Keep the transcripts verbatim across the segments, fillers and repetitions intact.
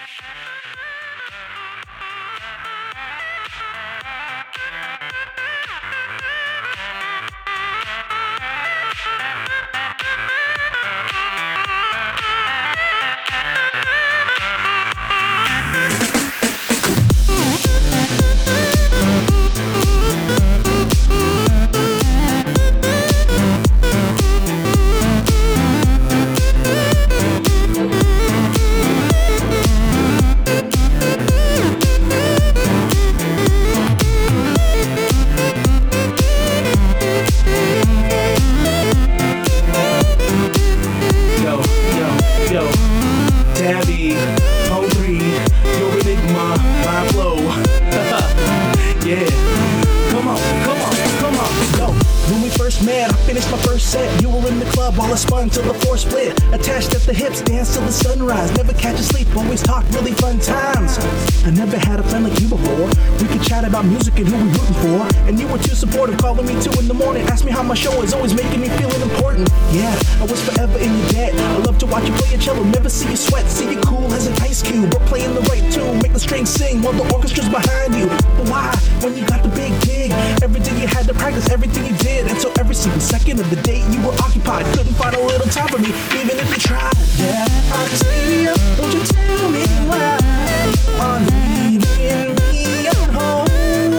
Spun till the floor split, attached at the hips, dance till the sunrise. Never catch a sleep, always talk really fun times. I never had a friend like you before. We could chat about music and who we rooting for. And you were too supportive, calling me two in the morning. Ask me how my show is, always making me feeling important. Yeah, I was forever in your debt. I love to watch you play a cello, never see you sweat. See you cool as an ice cube, but playing the right tune. Make the strings sing while the orchestra's behind you. But why, when you got the big gig, every day you had to practice everything you did. And so every single second of the day you were occupied. Couldn't find a little time for me, even if you tried. Yeah, Octavia, won't you tell me why are leaving me at home?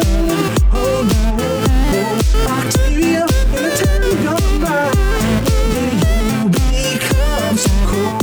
Oh no, oh, Octavia, in the time gone by, did you become so cold?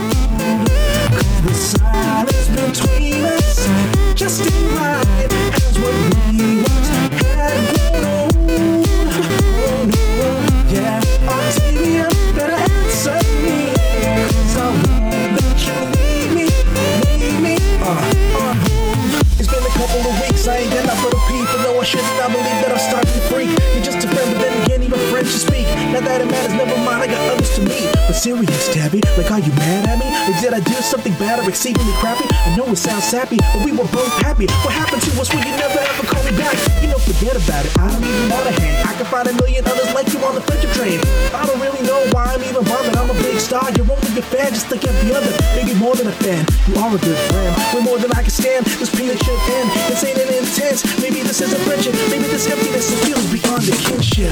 'Cause the silence between us just ain't right, as what we once had grown old. Oh no, yeah, Octavia, better answer me, 'cause I won't let you leave me, leave me, uh, uh. It's been a couple of weeks, I ain't got enough for the people. No, I shouldn't, I believe that I'm starting to freak. You're just a friend, but then again, even friends to speak. Now that it matters, never mind, I got others to meet. But serious, Tabby, like, are you mad at me? Like, did I do something bad or exceedingly crappy? I know it sounds sappy, but we were both happy. What happened to us when you never ever call me back? You know, forget about it, I don't even wanna hang. I can find a million others like you on the friendship train. I don't really know why I'm even bothered. I'm a big star, you're only a fan, just like every other. Maybe more than a fan, you are a good friend. Way more than I can stand, this peanut should end. This ain't an intense, maybe this is a friendship. Maybe this emptiness is feels beyond the kinship.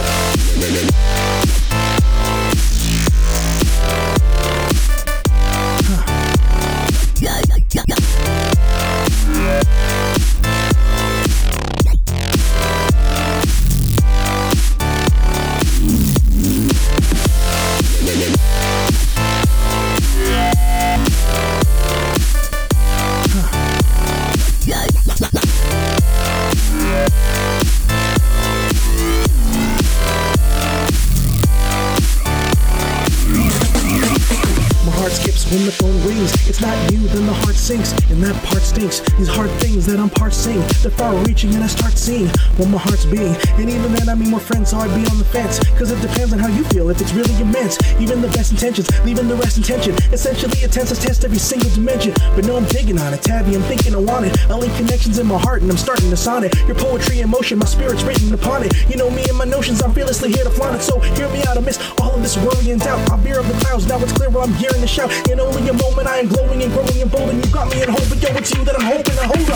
When the phone rings, it's not you, then the heart sinks, and that part stinks. These hard things that I'm parsing, they're far-reaching, and I start seeing what my heart's being. And even then, I mean, we're friends, so I'd be on the fence, cause it depends on how you feel, if it's really immense. Even the best intentions, leaving the rest in tension. Essentially, a tense test every single dimension. But no, I'm digging on it, Tabby, I'm thinking I want it. I link connections in my heart, and I'm starting to sonnet. Your poetry in motion, my spirit's written upon it. You know me and my notions, I'm fearlessly here to flaunt it. So hear me out, I miss all of this worry and doubt. I'll bear up the clouds, now it's clear where I'm gearing to shout. In only a moment, I am glowing and growing and bold, and you got me in hope, but yo, it's you that I'm hoping to hold.